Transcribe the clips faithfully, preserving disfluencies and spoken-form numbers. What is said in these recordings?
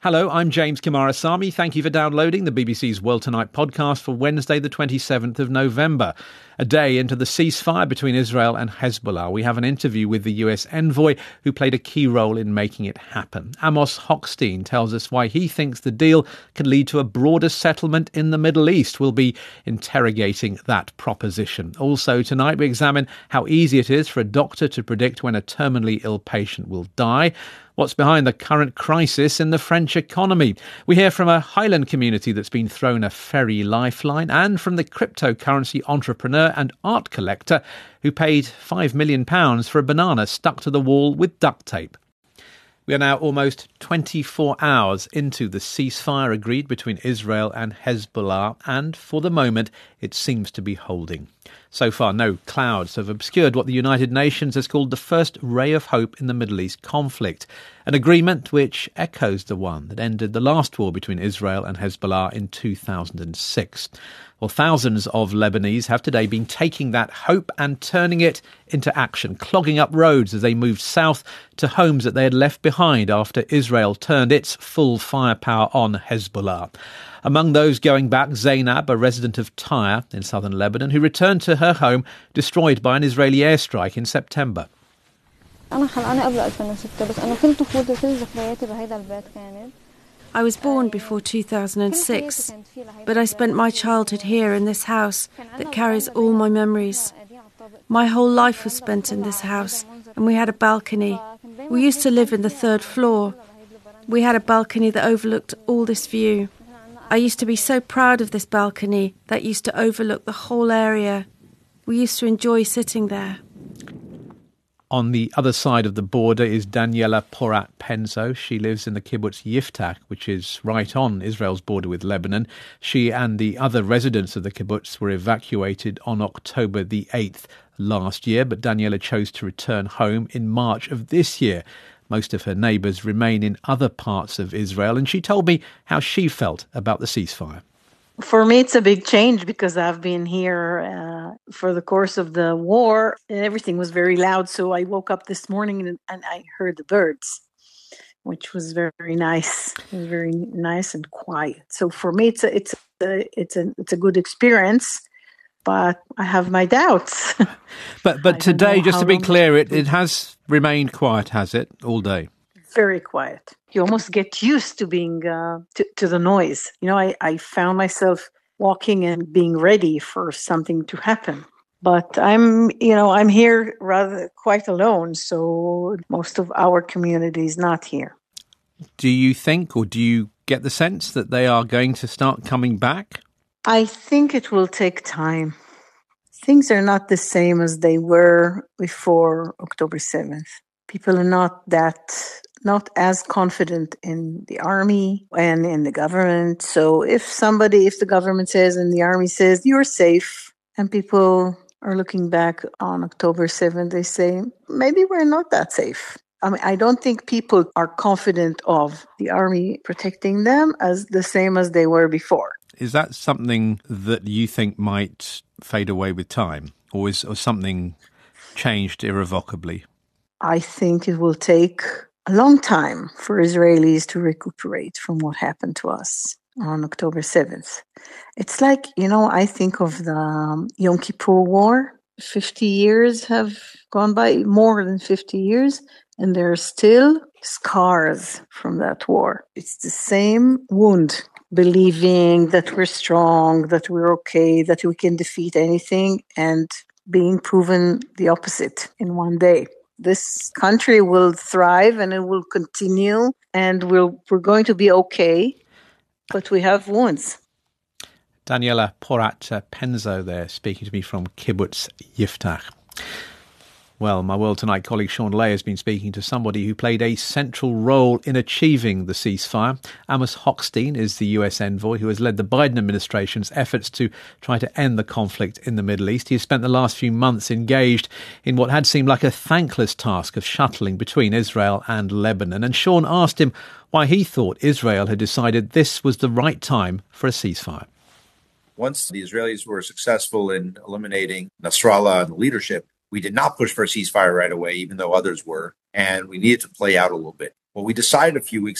Hello, I'm James Kimarasamy. Thank you for downloading the B B C's World Tonight podcast for Wednesday, the twenty-seventh of November. A day into the ceasefire between Israel and Hezbollah, we have an interview with the U S envoy who played a key role in making it happen. Amos Hochstein tells us why he thinks the deal could lead to a broader settlement in the Middle East. We'll be interrogating that proposition. Also tonight, we examine how easy it is for a doctor to predict when a terminally ill patient will die. What's behind the current crisis in the French economy? We hear from a Highland community that's been thrown a ferry lifeline, and from the cryptocurrency entrepreneur and art collector who paid five million pounds for a banana stuck to the wall with duct tape. We are now almost twenty-four hours into the ceasefire agreed between Israel and Hezbollah, and for the moment it seems to be holding. So far, no clouds have obscured what the United Nations has called the first ray of hope in the Middle East conflict, an agreement which echoes the one that ended the last war between Israel and Hezbollah in two thousand six. Well, thousands of Lebanese have today been taking that hope and turning it into action, clogging up roads as they moved south to homes that they had left behind after Israel turned its full firepower on Hezbollah. Among those going back, Zainab, a resident of Tyre in southern Lebanon, who returned to her home destroyed by an Israeli airstrike in September. I was born before two thousand six, but I spent my childhood here in this house that carries all my memories. My whole life was spent in this house, and we had a balcony. We used to live in the third floor. We had a balcony that overlooked all this view. I used to be so proud of this balcony that used to overlook the whole area. We used to enjoy sitting there. On the other side of the border is Daniela Porat-Penzo. She lives in the kibbutz Yiftach, which is right on Israel's border with Lebanon. She and the other residents of the kibbutz were evacuated on October the eighth last year, but Daniela chose to return home in March of this year. Most of her neighbours remain in other parts of Israel, and she told me how she felt about the ceasefire. For me, it's a big change because I've been here uh, for the course of the war, and everything was very loud. So I woke up this morning and, and I heard the birds, which was very nice. It was very nice and quiet. So for me, it's a, it's a, it's a, it's a good experience. But I have my doubts. But but today, just to be clear, it, it has remained quiet, has it, all day? Very quiet. You almost get used to being uh, to, to the noise. You know, I, I found myself walking and being ready for something to happen. But I'm, you know, I'm here rather quite alone. So most of our community is not here. Do you think, or do you get the sense that they are going to start coming back? I think it will take time. Things are not the same as they were before October seventh. People are not that, not as confident in the army and in the government. So if somebody, if the government says and the army says, you're safe, and people are looking back on October seventh, they say, maybe we're not that safe. I mean, I don't think people are confident of the army protecting them as the same as they were before. Is that something that you think might fade away with time, or is or something changed irrevocably? I think it will take a long time for Israelis to recuperate from what happened to us on October seventh. It's like, you know, I think of the um, Yom Kippur War. fifty years have gone by, more than fifty years, and there are still scars from that war. It's the same wound. Believing that we're strong, that we're okay, that we can defeat anything, and being proven the opposite in one day. This country will thrive and it will continue, and we'll, we're going to be okay, but we have wounds. Daniela Porat-Penzo there, speaking to me from kibbutz Yiftach. Well, my World Tonight colleague Sean Lay has been speaking to somebody who played a central role in achieving the ceasefire. Amos Hochstein is the U S envoy who has led the Biden administration's efforts to try to end the conflict in the Middle East. He has spent the last few months engaged in what had seemed like a thankless task of shuttling between Israel and Lebanon. And Sean asked him why he thought Israel had decided this was the right time for a ceasefire. Once the Israelis were successful in eliminating Nasrallah and the leadership, we did not push for a ceasefire right away, even though others were, and we needed to play out a little bit. What we decided a few weeks ago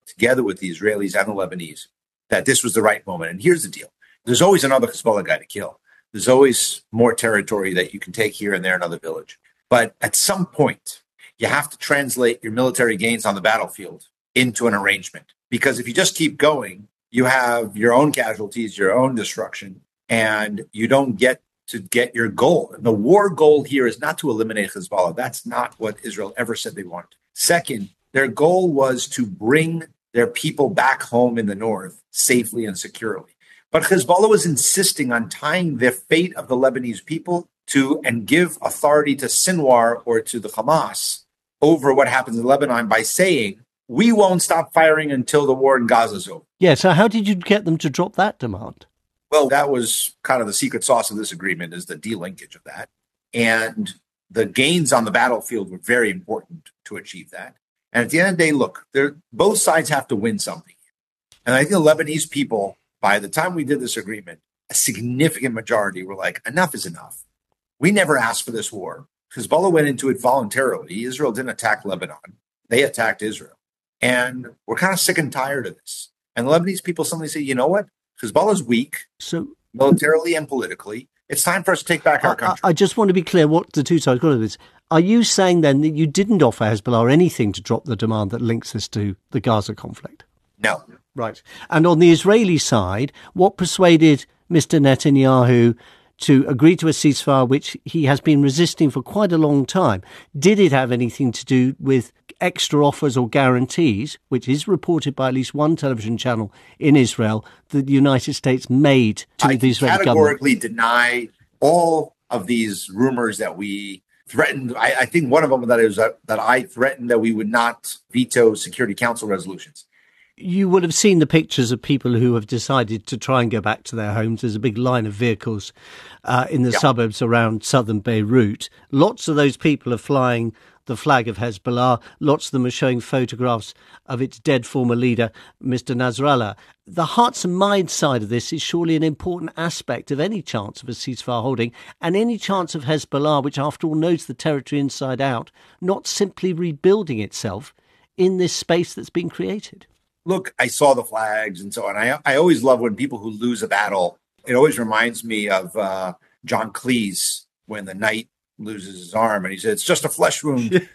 together with the Israelis and the Lebanese, that this was the right moment. And here's the deal. There's always another Hezbollah guy to kill. There's always more territory that you can take here and there, another village. But at some point, you have to translate your military gains on the battlefield into an arrangement. Because if you just keep going, you have your own casualties, your own destruction, and you don't get to get your goal. And the war goal here is not to eliminate Hezbollah. That's not what Israel ever said they want. Second, their goal was to bring their people back home in the north safely and securely. But Hezbollah was insisting on tying the fate of the Lebanese people to and give authority to Sinwar or to the Hamas over what happens in Lebanon by saying, we won't stop firing until the war in Gaza is over. Yeah, so how did you get them to drop that demand? Well, that was kind of the secret sauce of this agreement, is the delinkage of that. And the gains on the battlefield were very important to achieve that. And at the end of the day, look, both sides have to win something. And I think the Lebanese people, by the time we did this agreement, a significant majority were like, enough is enough. We never asked for this war. Hezbollah went into it voluntarily. Israel didn't attack Lebanon. They attacked Israel. And we're kind of sick and tired of this. And the Lebanese people suddenly say, you know what? Hezbollah is weak, so militarily and politically. It's time for us to take back our country. I, I just want to be clear what the two sides got of this. Are you saying then that you didn't offer Hezbollah anything to drop the demand that links this to the Gaza conflict? No. Right. And on the Israeli side, what persuaded Mister Netanyahu to agree to a ceasefire, which he has been resisting for quite a long time? Did it have anything to do with extra offers or guarantees, which is reported by at least one television channel in Israel, that the United States made to I the Israeli government? I categorically deny all of these rumors that we threatened. I, I think one of them that is that, that I threatened that we would not veto Security Council resolutions. You would have seen the pictures of people who have decided to try and go back to their homes. There's a big line of vehicles uh, in the yeah. suburbs around southern Beirut. Lots of those people are flying the flag of Hezbollah. Lots of them are showing photographs of its dead former leader, Mister Nasrallah. The hearts and minds side of this is surely an important aspect of any chance of a ceasefire holding, and any chance of Hezbollah, which after all knows the territory inside out, not simply rebuilding itself in this space that's been created. Look, I saw the flags and so on. I I always love when people who lose a battle, it always reminds me of uh, John Cleese when the knight loses his arm and he said, it's just a flesh wound.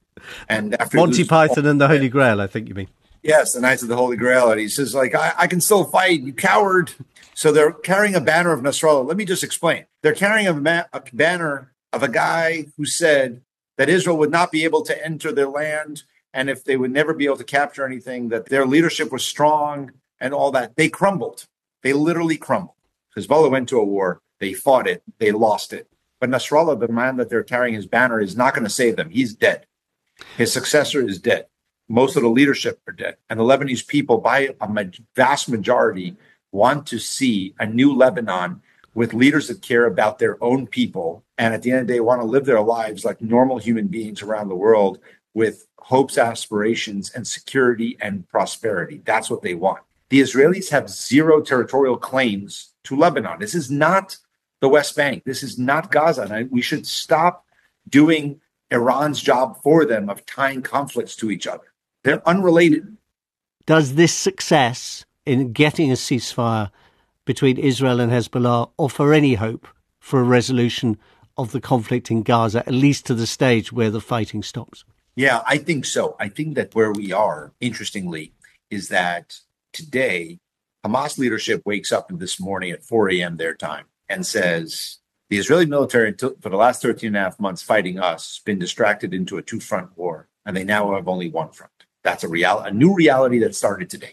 And after Monty Python and the Holy Grail, I think you mean. Yes, the Knights of the Holy Grail. And he says, like, I, I can still fight, you coward. So they're carrying a banner of Nasrallah. Let me just explain. They're carrying a, ma- a banner of a guy who said that Israel would not be able to enter their land, and if they would never be able to capture anything, that their leadership was strong and all that. They crumbled. They literally crumbled. Hezbollah went to a war. They fought it. They lost it. But Nasrallah, the man that they're carrying his banner, is not going to save them. He's dead. His successor is dead. Most of the leadership are dead. And the Lebanese people, by a vast majority, want to see a new Lebanon with leaders that care about their own people. And at the end of the day, want to live their lives like normal human beings around the world with hopes, aspirations, and security and prosperity. That's what they want. The Israelis have zero territorial claims to Lebanon. This is not the West Bank. This is not Gaza. And we should stop doing Iran's job for them of tying conflicts to each other. They're unrelated. Does this success in getting a ceasefire between Israel and Hezbollah offer any hope for a resolution of the conflict in Gaza, at least to the stage where the fighting stops? Yeah, I think so. I think that where we are, interestingly, is that today, Hamas leadership wakes up this morning at four a.m. their time and says, the Israeli military, for the last thirteen and a half months fighting us, has been distracted into a two-front war, and they now have only one front. That's a real, a new reality that started today.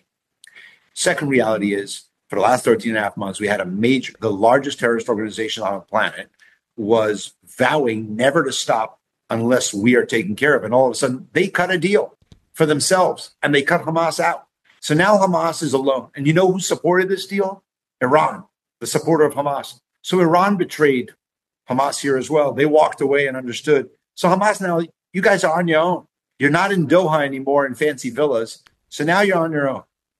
Second reality is, for the last thirteen and a half months, we had a major, the largest terrorist organization on the planet was vowing never to stop unless we are taken care of. And all of a sudden, they cut a deal for themselves, and they cut Hamas out. So now Hamas is alone. And you know who supported this deal? Iran, the supporter of Hamas. So Iran betrayed Hamas here as well. They walked away and understood. So Hamas now, you guys are on your own. You're not in Doha anymore in fancy villas. So now you're on your own.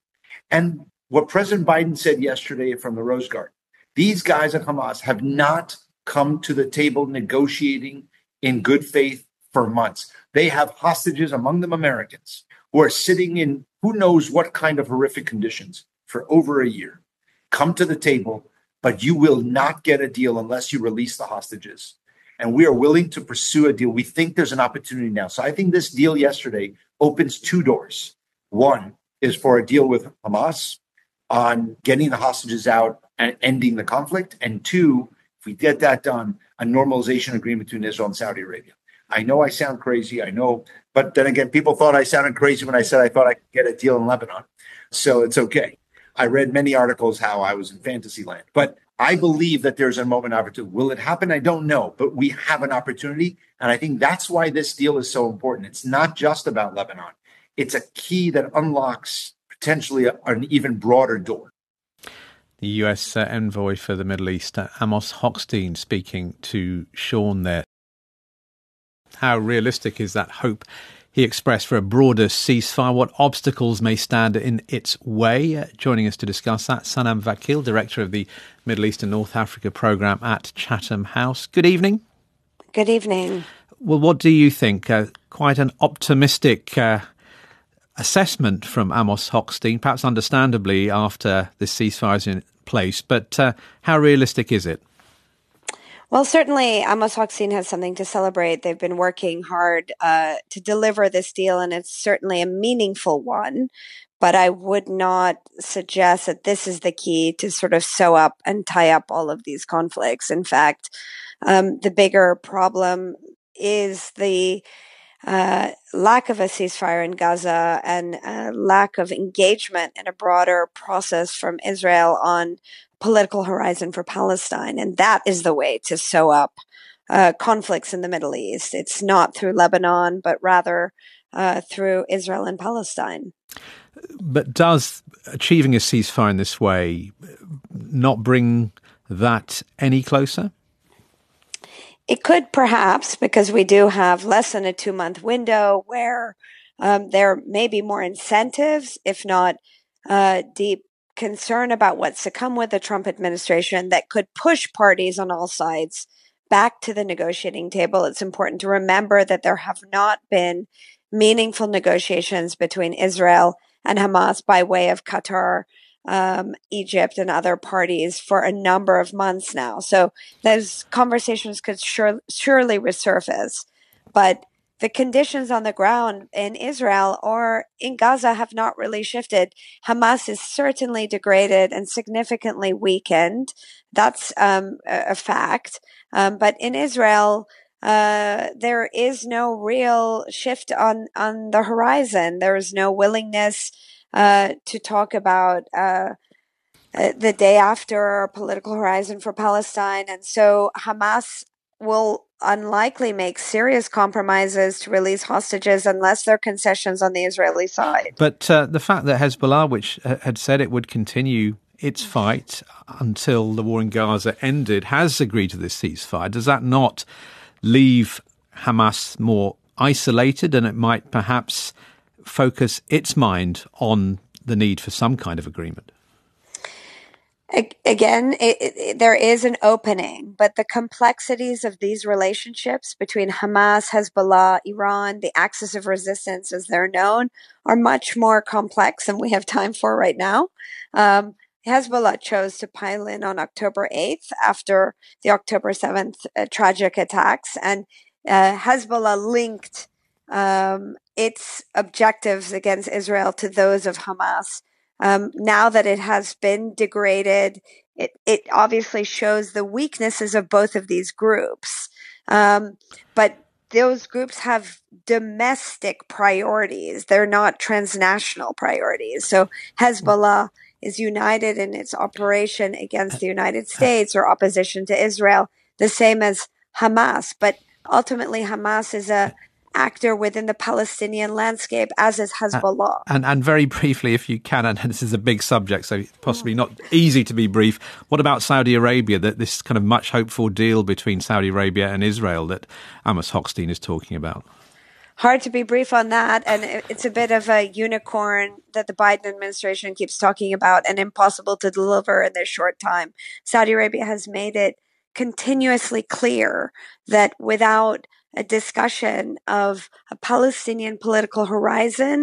And what President Biden said yesterday from the Rose Garden, these guys at Hamas have not come to the table negotiating in good faith for months. They have hostages, among them Americans, who are sitting in who knows what kind of horrific conditions for over a year. Come to the table, but you will not get a deal unless you release the hostages. And we are willing to pursue a deal. We think there's an opportunity now. So I think this deal yesterday opens two doors. One is for a deal with Hamas on getting the hostages out and ending the conflict. And two, if we get that done, a normalization agreement between Israel and Saudi Arabia. I know I sound crazy. I know. But then again, people thought I sounded crazy when I said I thought I could get a deal in Lebanon. So it's okay. I read many articles how I was in fantasy land. But I believe that there's a moment of opportunity. Will it happen? I don't know. But we have an opportunity. And I think that's why this deal is so important. It's not just about Lebanon. It's a key that unlocks potentially a, an even broader door. The U S uh, envoy for the Middle East, uh, Amos Hochstein, speaking to Sean there. How realistic is that hope he expressed for a broader ceasefire? What obstacles may stand in its way? Uh, joining us to discuss that, Sanam Vakil, Director of the Middle East and North Africa Programme at Chatham House. Good evening. Good evening. Well, what do you think? Uh, quite an optimistic uh, assessment from Amos Hochstein, perhaps understandably after the ceasefire is in place. But uh, how realistic is it? Well, certainly Amos Hochstein has something to celebrate. They've been working hard uh, to deliver this deal, and it's certainly a meaningful one. But I would not suggest that this is the key to sort of sew up and tie up all of these conflicts. In fact, um, the bigger problem is the uh, lack of a ceasefire in Gaza and uh, lack of engagement in a broader process from Israel on political horizon for Palestine. And that is the way to sew up uh, conflicts in the Middle East. It's not through Lebanon, but rather uh, through Israel and Palestine. But does achieving a ceasefire in this way not bring that any closer? It could perhaps, because we do have less than a two-month window where um, there may be more incentives, if not uh, deep concern about what's to come with the Trump administration that could push parties on all sides back to the negotiating table. It's important to remember that there have not been meaningful negotiations between Israel and Hamas by way of Qatar, um, Egypt, and other parties for a number of months now. So those conversations could sure, surely resurface. But the conditions on the ground in Israel or in Gaza have not really shifted. Hamas is certainly degraded and significantly weakened. That's um, a fact. Um, but in Israel, uh, there is no real shift on, on the horizon. There is no willingness uh, to talk about uh, the day after political horizon for Palestine. And so Hamas will unlikely make serious compromises to release hostages unless there are concessions on the Israeli side. But uh, the fact that Hezbollah, which had said it would continue its fight until the war in Gaza ended, has agreed to this ceasefire, does that not leave Hamas more isolated, and it might perhaps focus its mind on the need for some kind of agreement? Again, it, it, there is an opening, but the complexities of these relationships between Hamas, Hezbollah, Iran, the axis of resistance as they're known, are much more complex than we have time for right now. Um, Hezbollah chose to pile in on October eighth after the October seventh uh, tragic attacks, and uh, Hezbollah linked um, its objectives against Israel to those of Hamas. Um, now that it has been degraded, it, it obviously shows the weaknesses of both of these groups. Um, but those groups have domestic priorities. They're not transnational priorities. So Hezbollah is united in its operation against the United States or opposition to Israel, the same as Hamas. But ultimately, Hamas is a actor within the Palestinian landscape, as is Hezbollah. And, and very briefly, if you can, and this is a big subject, so possibly not easy to be brief, what about Saudi Arabia, that this kind of much hoped for deal between Saudi Arabia and Israel that Amos Hochstein is talking about? Hard to be brief on that, and it's a bit of a unicorn that the Biden administration keeps talking about and impossible to deliver in this short time. Saudi Arabia has made it continuously clear that without a discussion of a Palestinian political horizon,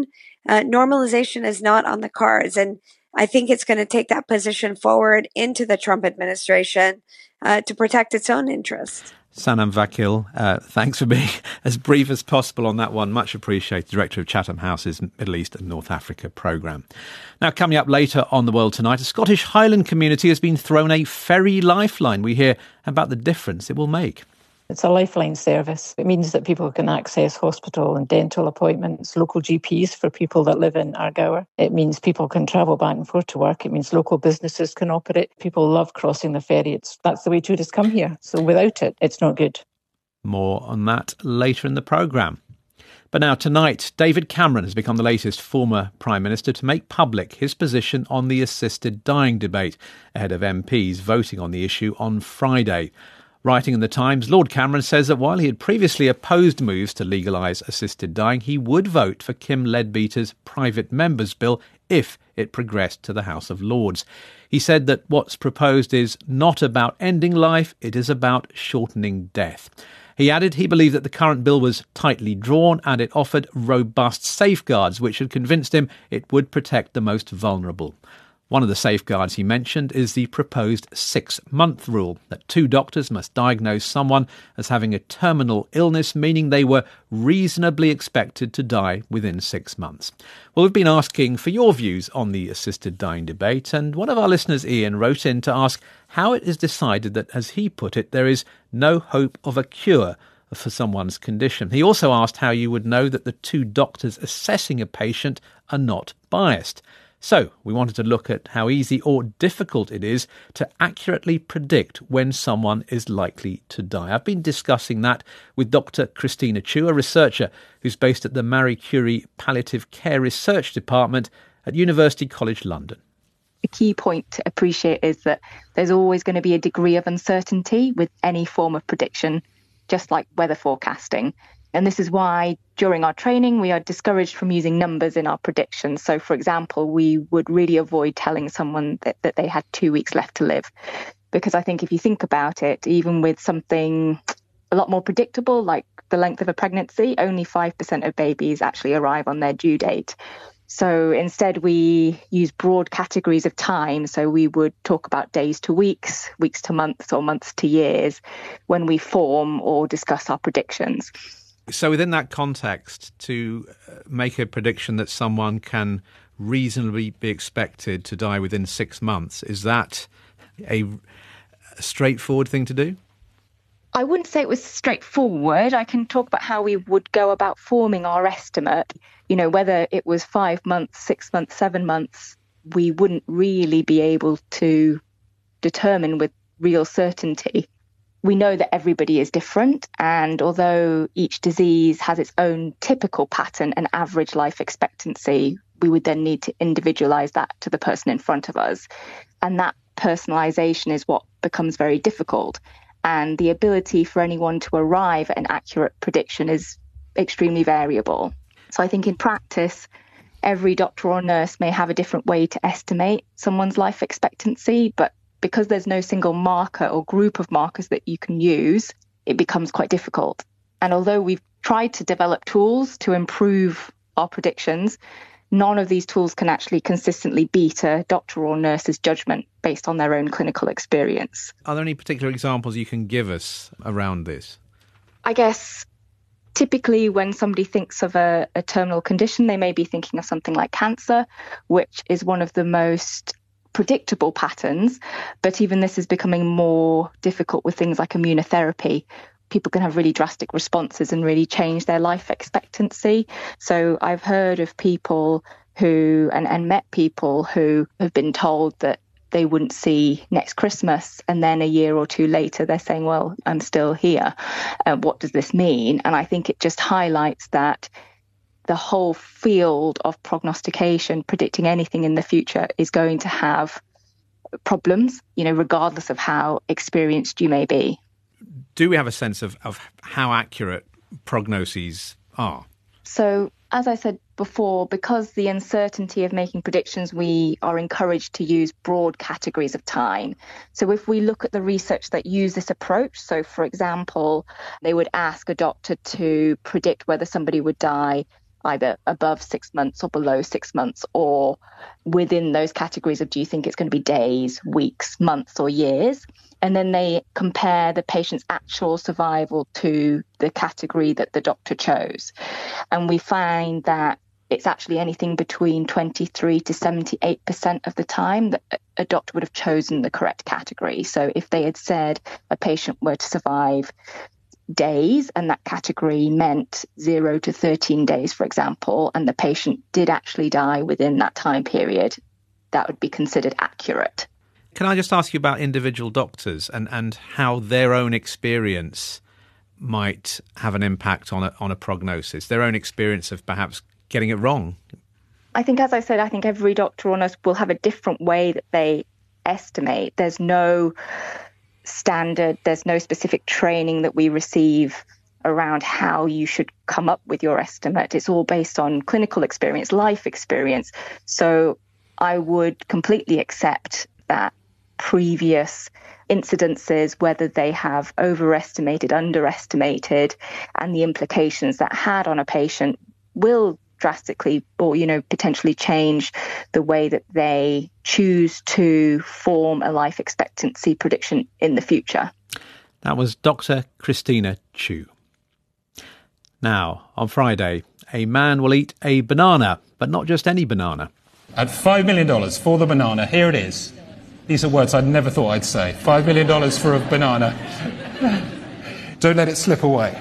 uh, normalization is not on the cards. And I think it's going to take that position forward into the Trump administration uh, to protect its own interests. Sanam Vakil, uh, thanks for being as brief as possible on that one. Much appreciated. Director of Chatham House's Middle East and North Africa programme. Now, coming up later on The World Tonight, a Scottish Highland community has been thrown a ferry lifeline. We hear about the difference it will make. It's a lifeline service. It means that people can access hospital and dental appointments, local G Ps for people that live in Argour. It means people can travel back and forth to work. It means local businesses can operate. People love crossing the ferry. It's, that's the way tourists come here. So without it, it's not good. More on that later in the programme. But now tonight, David Cameron has become the latest former Prime Minister to make public his position on the assisted dying debate ahead of M Ps voting on the issue on Friday. Writing in The Times, Lord Cameron says that while he had previously opposed moves to legalise assisted dying, he would vote for Kim Leadbeater's private members bill if it progressed to the House of Lords. He said that what's proposed is not about ending life, it is about shortening death. He added he believed that the current bill was tightly drawn and it offered robust safeguards which had convinced him it would protect the most vulnerable. One of the safeguards he mentioned is the proposed six-month rule, that two doctors must diagnose someone as having a terminal illness, meaning they were reasonably expected to die within six months. Well, we've been asking for your views on the assisted dying debate, and one of our listeners, Ian, wrote in to ask how it is decided that, as he put it, there is no hope of a cure for someone's condition. He also asked how you would know that the two doctors assessing a patient are not biased. So we wanted to look at how easy or difficult it is to accurately predict when someone is likely to die. I've been discussing that with Doctor Christina Chu, a researcher who's based at the Marie Curie Palliative Care Research Department at University College London. A key point to appreciate is that there's always going to be a degree of uncertainty with any form of prediction, just like weather forecasting. And this is why during our training, we are discouraged from using numbers in our predictions. So, for example, we would really avoid telling someone that, that they had two weeks left to live. Because I think if you think about it, even with something a lot more predictable, like the length of a pregnancy, only five percent of babies actually arrive on their due date. So instead, we use broad categories of time. So we would talk about days to weeks, weeks to months, or months to years when we form or discuss our predictions. So within that context, to make a prediction that someone can reasonably be expected to die within six months, is that a straightforward thing to do? I wouldn't say it was straightforward. I can talk about how we would go about forming our estimate. You know, whether it was five months, six months, seven months, we wouldn't really be able to determine with real certainty. We know that everybody is different, and although each disease has its own typical pattern and average life expectancy, we would then need to individualise that to the person in front of us. And that personalisation is what becomes very difficult. And the ability for anyone to arrive at an accurate prediction is extremely variable. So I think in practice, every doctor or nurse may have a different way to estimate someone's life expectancy, but because there's no single marker or group of markers that you can use, it becomes quite difficult. And although we've tried to develop tools to improve our predictions, none of these tools can actually consistently beat a doctor or nurse's judgment based on their own clinical experience. Are there any particular examples you can give us around this? I guess typically when somebody thinks of a, a terminal condition, they may be thinking of something like cancer, which is one of the most predictable patterns, but even this is becoming more difficult with things like immunotherapy. People can have really drastic responses and really change their life expectancy. So I've heard of people who, and, and met people who have been told that they wouldn't see next Christmas, and then a year or two later they're saying, well, I'm still here. Uh, what does this mean? And I think it just highlights that the whole field of prognostication, predicting anything in the future, is going to have problems, you know, regardless of how experienced you may be. Do we have a sense of, of how accurate prognoses are? So, as I said before, because the uncertainty of making predictions, we are encouraged to use broad categories of time. So if we look at the research that use this approach, so for example, they would ask a doctor to predict whether somebody would die either above six months or below six months, or within those categories of do you think it's going to be days, weeks, months or years? And then they compare the patient's actual survival to the category that the doctor chose. And we find that it's actually anything between twenty-three to seventy-eight percent of the time that a doctor would have chosen the correct category. So if they had said a patient were to survive days and that category meant zero to thirteen days, for example, and the patient did actually die within that time period, that would be considered accurate. Can I just ask you about individual doctors and, and how their own experience might have an impact on a, on a prognosis, their own experience of perhaps getting it wrong? I think, as I said, I think every doctor on us will have a different way that they estimate. There's no standard, there's no specific training that we receive around how you should come up with your estimate. It's all based on clinical experience, life experience. So I would completely accept that previous incidences, whether they have overestimated, underestimated, and the implications that had on a patient will drastically or, you know, potentially change the way that they choose to form a life expectancy prediction in the future. That was Doctor Christina Chu. Now, on Friday, a man will eat a banana, but not just any banana. At five million dollars for the banana, here it is. These are words I'd never thought I'd say. five million dollars for a banana. Don't let it slip away.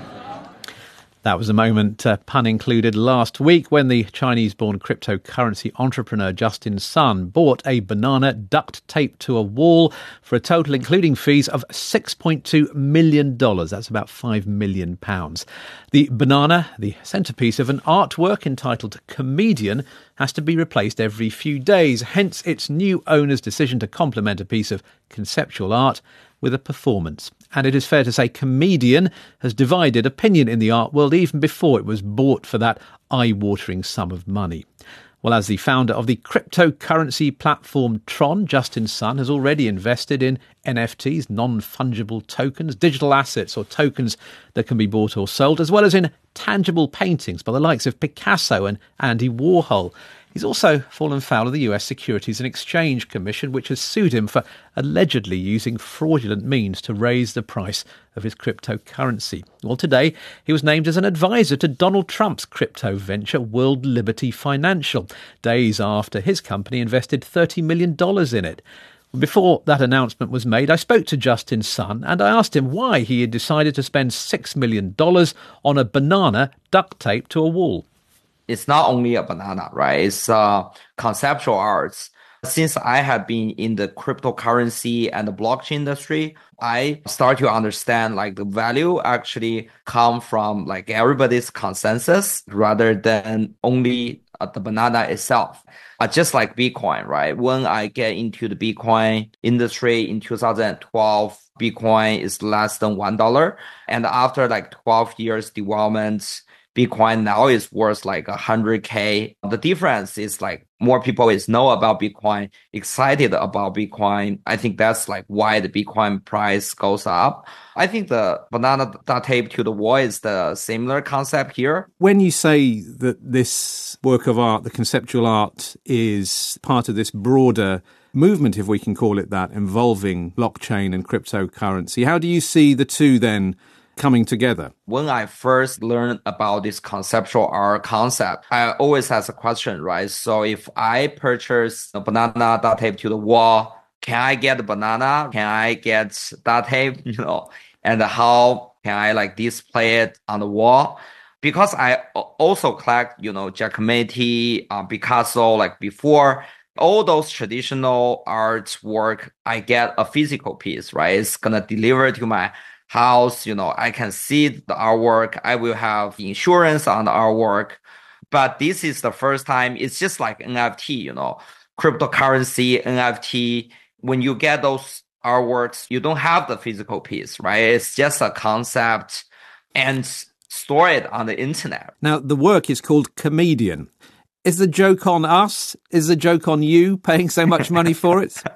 That was a moment, uh, pun included, last week when the Chinese-born cryptocurrency entrepreneur Justin Sun bought a banana duct taped to a wall for a total, including fees, of six point two million dollars. That's about five million pounds. The banana, the centrepiece of an artwork entitled Comedian, has to be replaced every few days, hence its new owner's decision to complement a piece of conceptual art with a performance. And it is fair to say Comedian has divided opinion in the art world even before it was bought for that eye-watering sum of money. Well, as the founder of the cryptocurrency platform Tron, Justin Sun has already invested in N F Ts, non-fungible tokens, digital assets or tokens that can be bought or sold, as well as in tangible paintings by the likes of Picasso and Andy Warhol. He's also fallen foul of the U S Securities and Exchange Commission, which has sued him for allegedly using fraudulent means to raise the price of his cryptocurrency. Well, today he was named as an advisor to Donald Trump's crypto venture, World Liberty Financial, days after his company invested thirty million dollars in it. Before that announcement was made, I spoke to Justin Sun and I asked him why he had decided to spend six million dollars on a banana duct taped to a wall. It's not only a banana, right? It's uh, conceptual arts. Since I have been in the cryptocurrency and the blockchain industry, I start to understand like the value actually come from like everybody's consensus rather than only uh, the banana itself. Uh, just like Bitcoin, right? When I get into the Bitcoin industry in two thousand twelve, Bitcoin is less than one dollar. And after like twelve years development, Bitcoin now is worth like one hundred K. The difference is like more people is know about Bitcoin, excited about Bitcoin. I think that's like why the Bitcoin price goes up. I think the banana duct tape to the wall is the similar concept here. When you say that this work of art, the conceptual art, is part of this broader movement, if we can call it that, involving blockchain and cryptocurrency, how do you see the two then coming together? When I first learned about this conceptual art concept, I always ask a question, right? So if I purchase a banana duct tape to the wall, can I get the banana? Can I get duct tape? You know, and how can I like display it on the wall? Because I also collect, you know, Giacometti, uh, Picasso, like before. All those traditional artwork, I get a physical piece, right? It's gonna deliver to my house, you know, I can see the artwork. I will have insurance on the artwork. But this is the first time. It's just like N F T, you know, cryptocurrency, N F T. When you get those artworks, you don't have the physical piece, right? It's just a concept and store it on the internet. Now, the work is called Comedian. Is the joke on us? Is the joke on you paying so much money for it?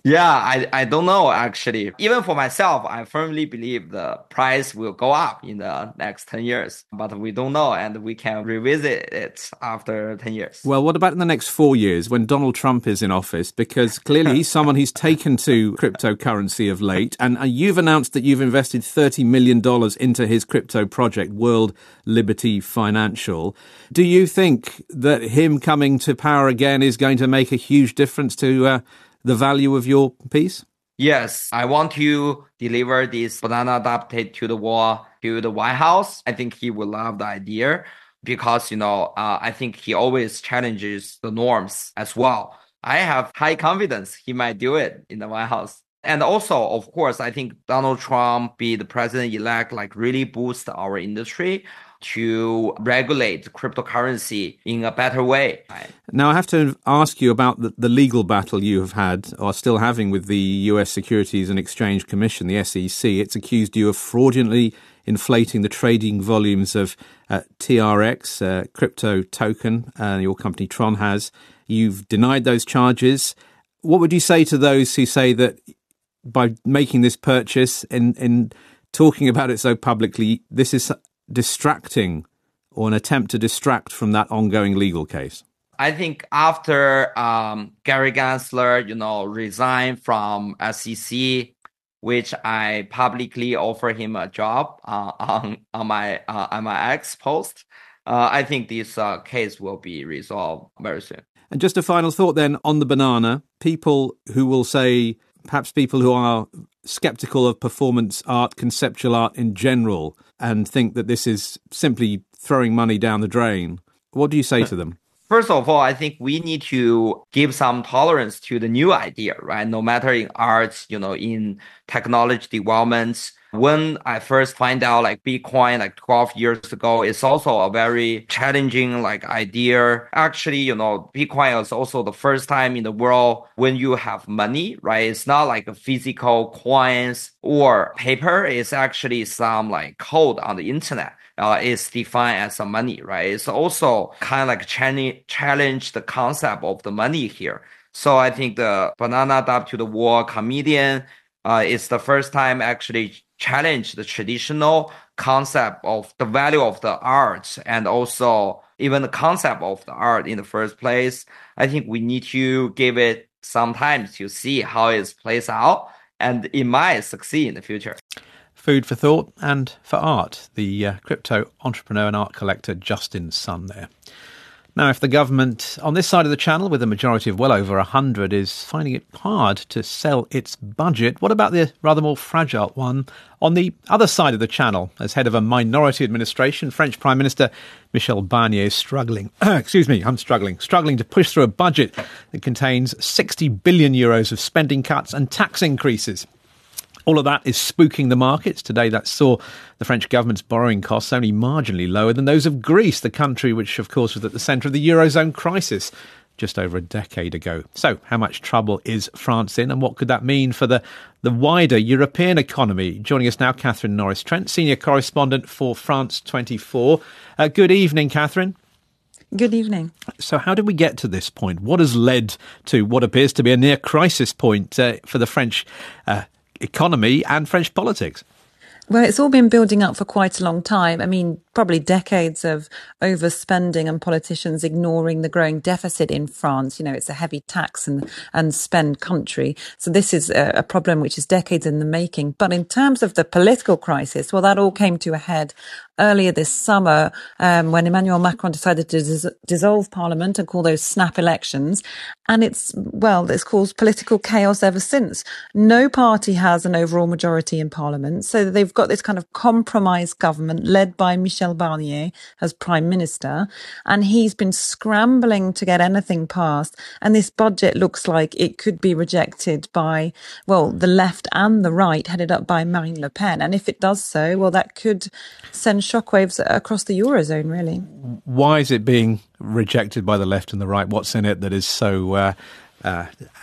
Yeah, I, I don't know, actually. Even for myself, I firmly believe the price will go up in the next ten years. But we don't know, and we can revisit it after ten years. Well, what about in the next four years when Donald Trump is in office? Because clearly he's someone who's taken to cryptocurrency of late. And you've announced that you've invested thirty million dollars into his crypto project, World Liberty Financial. Do you think that him coming to power again is going to make a huge difference to uh, the value of your piece? Yes, I want to deliver this banana adapted to the wall to the White House. I think he will love the idea because, you know, uh, I think he always challenges the norms as well. I have high confidence he might do it in the White House. And also, of course, I think Donald Trump be the president-elect, like really boost our industry to regulate cryptocurrency in a better way. Now, I have to ask you about the, the legal battle you have had or are still having with the U S Securities and Exchange Commission, the S E C. It's accused you of fraudulently inflating the trading volumes of uh, T R X, uh, crypto token, uh, your company Tron has. You've denied those charges. What would you say to those who say that by making this purchase and, and talking about it so publicly, this is distracting or an attempt to distract from that ongoing legal case? I think after um, Gary Gensler, you know, resigned from S E C, which I publicly offered him a job uh, on on my uh, on my X post, uh, I think this uh, case will be resolved very soon. And just a final thought then on the banana. People who will say, perhaps people who are skeptical of performance art, conceptual art in general, and think that this is simply throwing money down the drain. What do you say to them? First of all, I think we need to give some tolerance to the new idea, right? No matter in arts, you know, in technology developments. When I first find out like Bitcoin like twelve years ago, it's also a very challenging like idea. Actually, you know, Bitcoin is also the first time in the world when you have money, right? It's not like a physical coins or paper. It's actually some like code on the internet. Uh, is defined as a money, right? It's also kind of like challenge, challenge the concept of the money here. So I think the banana adapt to the wall comedian uh, is the first time actually challenge the traditional concept of the value of the art and also even the concept of the art in the first place. I think we need to give it some time to see how it plays out, and it might succeed in the future. Food for thought and for art. The uh, crypto entrepreneur and art collector Justin Sun there. Now, if the government on this side of the channel, with a majority of well over one hundred, is finding it hard to sell its budget, what about the rather more fragile one on the other side of the channel? As head of a minority administration, French Prime Minister Michel Barnier is struggling, excuse me, I'm struggling, struggling to push through a budget that contains sixty billion euros of spending cuts and tax increases. All of that is spooking the markets. Today, that saw the French government's borrowing costs only marginally lower than those of Greece, the country which, of course, was at the centre of the Eurozone crisis just over a decade ago. So how much trouble is France in, and what could that mean for the, the wider European economy? Joining us now, Catherine Norris-Trent, senior correspondent for France twenty-four. Uh, good evening, Catherine. Good evening. So how did we get to this point? What has led to what appears to be a near crisis point uh, for the French uh economy and French politics? Well, it's all been building up for quite a long time. I mean, probably decades of overspending and politicians ignoring the growing deficit in France. You know, it's a heavy tax and, and spend country. So this is a, a problem which is decades in the making. But in terms of the political crisis, well, that all came to a head earlier this summer um, when Emmanuel Macron decided to dis- dissolve Parliament and call those snap elections. And it's, well, it's caused political chaos ever since. No party has an overall majority in Parliament. So they've got this kind of compromise government led by Michel Barnier as Prime Minister. And he's been scrambling to get anything passed. And this budget looks like it could be rejected by, well, the left and the right, headed up by Marine Le Pen. And if it does so, well, that could send shockwaves across the Eurozone, really. Why is it being rejected by the left and the right? What's in it that is so uh, uh,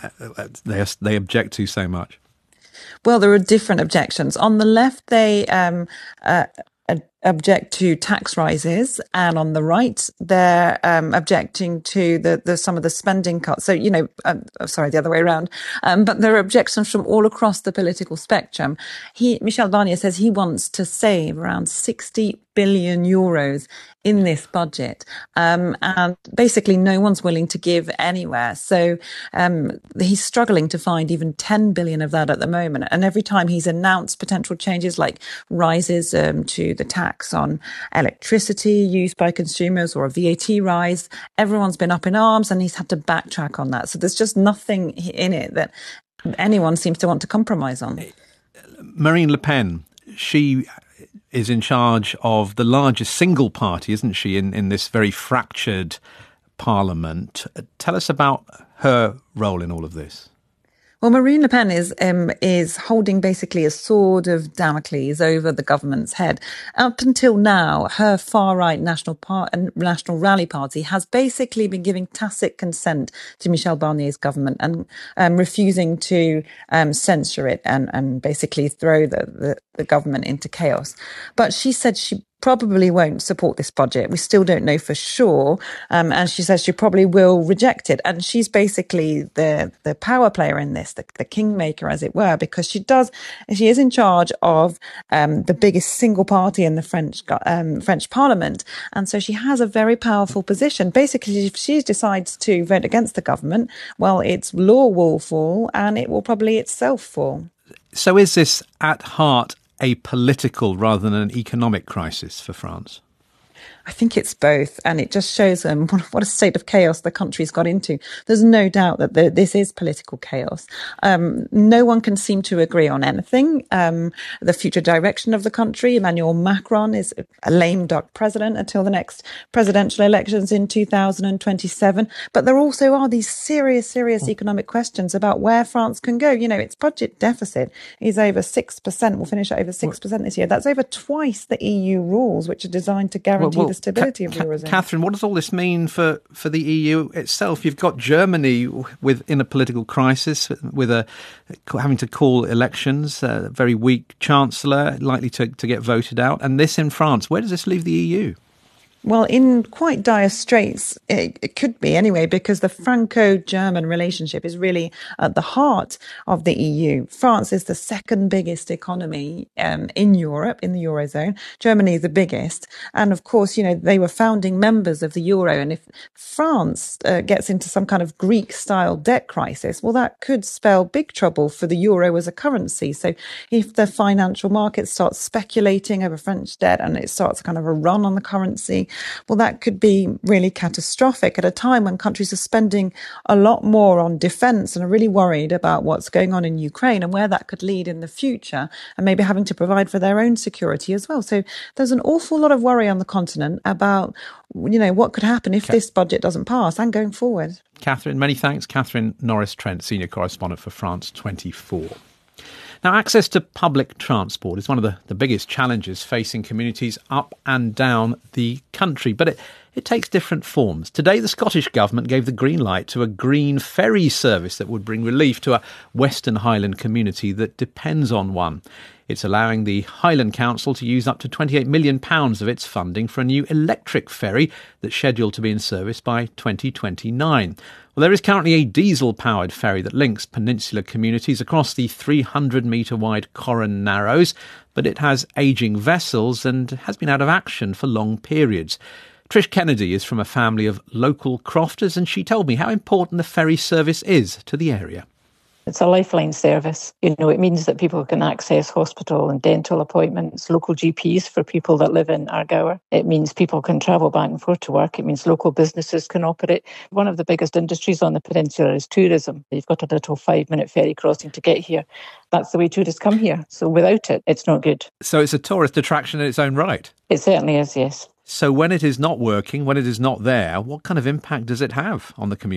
they they object to so much? Well, there are different objections. On the left, they um, uh, object to tax rises, and on the right, they're um, objecting to the, the some of the spending cuts. So, you know, um, oh, sorry, the other way around. Um, but there are objections from all across the political spectrum. He, Michel Barnier says he wants to save around sixty billion euros in this budget. Um, and basically no one's willing to give anywhere. So um, he's struggling to find even ten billion of that at the moment. And every time he's announced potential changes like rises um, to the tax on electricity used by consumers or a V A T rise, everyone's been up in arms and he's had to backtrack on that. So there's just nothing in it that anyone seems to want to compromise on. Marine Le Pen, she is in charge of the largest single party, isn't she, in, in this very fractured parliament. Tell us about her role in all of this. Well, Marine Le Pen is um, is holding basically a sword of Damocles over the government's head. Up until now, her far-right National Par- National Rally Party has basically been giving tacit consent to Michel Barnier's government and um, refusing to um, censure it and, and basically throw the, the, the government into chaos. But she said she probably won't support this budget. We still don't know for sure. Um, and she says she probably will reject it. And she's basically the, the power player in this, the, the kingmaker, as it were, because she does, she is in charge of um, the biggest single party in the French um, French parliament. And so she has a very powerful position. Basically, if she decides to vote against the government, well, its law will fall and it will probably itself fall. So is this at heart a political rather than an economic crisis for France? I think it's both, and it just shows um, what a state of chaos the country's got into. There's no doubt that the, this is political chaos. Um, no one can seem to agree on anything. Um, the future direction of the country, Emmanuel Macron is a lame duck president until the next presidential elections in two thousand twenty-seven. But there also are these serious, serious economic questions about where France can go. You know, its budget deficit is over six percent. We'll finish at over six percent this year. That's over twice the E U rules, which are designed to guarantee well, well, the stability Ca- of the Eurozone. Catherine, what does all this mean for, for the E U itself? You've got Germany with in a political crisis, with a having to call elections, a very weak chancellor, likely to, to get voted out, and this in France. Where does this leave the E U? Well, in quite dire straits, it, it could be anyway, because the Franco-German relationship is really at the heart of the E U. France is the second biggest economy um, in Europe, in the Eurozone. Germany is the biggest. And of course, you know, they were founding members of the Euro. And if France uh, gets into some kind of Greek-style debt crisis, well, that could spell big trouble for the Euro as a currency. So if the financial market starts speculating over French debt and it starts kind of a run on the currency, well, that could be really catastrophic at a time when countries are spending a lot more on defence and are really worried about what's going on in Ukraine and where that could lead in the future, and maybe having to provide for their own security as well. So there's an awful lot of worry on the continent about, you know, what could happen if this budget doesn't pass and going forward. Catherine, many thanks. Catherine Norris-Trent, Senior Correspondent for France twenty-four. Now, access to public transport is one of the, the biggest challenges facing communities up and down the country, but it, it takes different forms. Today, the Scottish Government gave the green light to a green ferry service that would bring relief to a Western Highland community that depends on one. It's allowing the Highland Council to use up to twenty-eight million pounds of its funding for a new electric ferry that's scheduled to be in service by twenty twenty-nine. Well, there is currently a diesel-powered ferry that links peninsular communities across the three hundred metre wide Corran Narrows, but it has ageing vessels and has been out of action for long periods. Trish Kennedy is from a family of local crofters, and she told me how important the ferry service is to the area. It's a lifeline service. You know, it means that people can access hospital and dental appointments, local G Ps for people that live in Argour. It means people can travel back and forth to work. It means local businesses can operate. One of the biggest industries on the peninsula is tourism. You've got a little five-minute ferry crossing to get here. That's the way tourists come here. So without it, it's not good. So it's a tourist attraction in its own right? It certainly is, yes. So when it is not working, when it is not there, what kind of impact does it have on the community?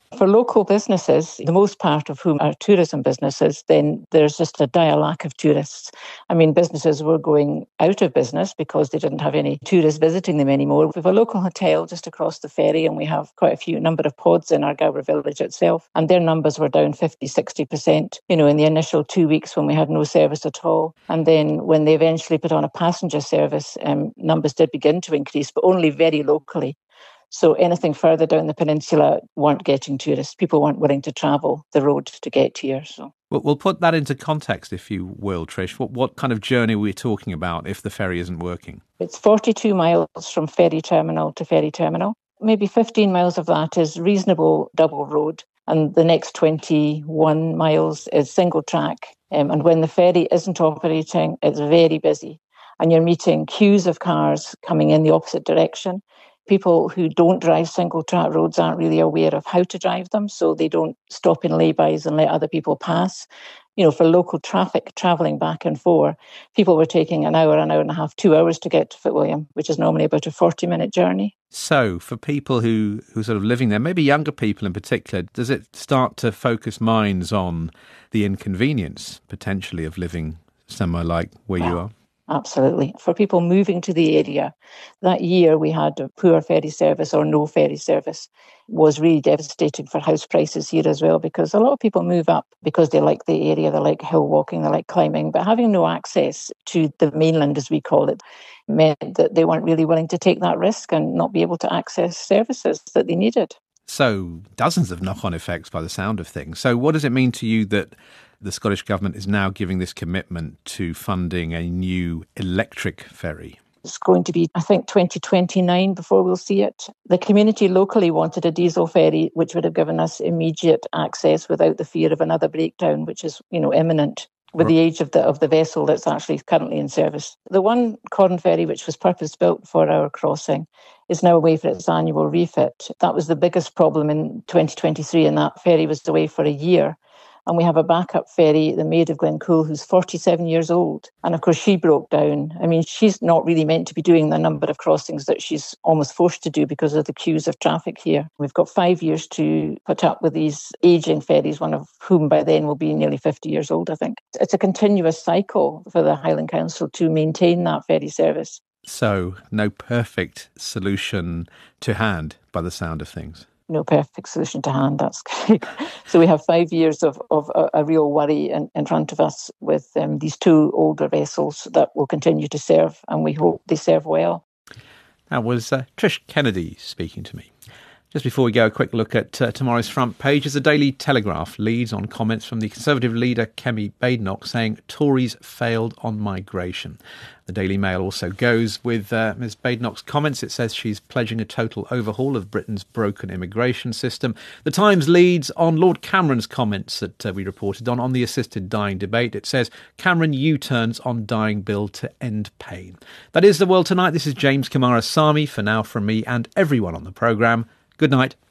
For local businesses, the most part of whom are tourism businesses, then there's just a dire lack of tourists. I mean, businesses were going out of business because they didn't have any tourists visiting them anymore. We have a local hotel just across the ferry, and we have quite a few number of pods in our Gower village itself, and their numbers were down fifty, sixty percent, you know, in the initial two weeks when we had no service at all. And then when they eventually put on a passenger service, um, numbers did begin to increase, but only very locally. So anything further down the peninsula weren't getting tourists. People weren't willing to travel the road to get here. So well, we'll put that into context, if you will, Trish. What, what kind of journey are we talking about if the ferry isn't working? It's forty-two miles from ferry terminal to ferry terminal. Maybe fifteen miles of that is reasonable double road, and the next twenty-one miles is single track. Um, and when the ferry isn't operating, it's very busy. And you're meeting queues of cars coming in the opposite direction. People who don't drive single track roads aren't really aware of how to drive them, so they don't stop in laybys and let other people pass. You know, for local traffic travelling back and forth, people were taking an hour, an hour and a half, two hours to get to Fitzwilliam, which is normally about a forty-minute journey. So for people who, who are sort of living there, maybe younger people in particular, does it start to focus minds on the inconvenience, potentially, of living somewhere like where yeah. you are? Absolutely. For people moving to the area, that year we had a poor ferry service or no ferry service was really devastating for house prices here as well, because a lot of people move up because they like the area, they like hill walking, they like climbing, but having no access to the mainland, as we call it, meant that they weren't really willing to take that risk and not be able to access services that they needed. So dozens of knock-on effects by the sound of things. So what does it mean to you that the Scottish Government is now giving this commitment to funding a new electric ferry? It's going to be, I think, twenty twenty-nine before we'll see it. The community locally wanted a diesel ferry, which would have given us immediate access without the fear of another breakdown, which is, you know, imminent with the age of the of the vessel that's actually currently in service. The one Corn ferry, which was purpose-built for our crossing, is now away for its annual refit. That was the biggest problem in twenty twenty-three, and that ferry was away for a year. And we have a backup ferry, the Maid of Glencoe, who's forty-seven years old. And of course, she broke down. I mean, she's not really meant to be doing the number of crossings that she's almost forced to do because of the queues of traffic here. We've got five years to put up with these ageing ferries, one of whom by then will be nearly fifty years old, I think. It's a continuous cycle for the Highland Council to maintain that ferry service. So, no perfect solution to hand by the sound of things. No perfect solution to hand, that's great. So we have five years of, of a, a real worry in, in front of us with um, these two older vessels that will continue to serve, and we hope they serve well. That was uh, Trish Kennedy speaking to me. Just before we go, a quick look at uh, tomorrow's front page as the Daily Telegraph leads on comments from the Conservative leader Kemi Badenoch saying Tories failed on migration. The Daily Mail also goes with uh, Miz Badenoch's comments. It says she's pledging a total overhaul of Britain's broken immigration system. The Times leads on Lord Cameron's comments that uh, we reported on, on the assisted dying debate. It says Cameron U-turns on dying bill to end pain. That is The World Tonight. This is James Kamara Sami. For now, from me and everyone on the programme, good night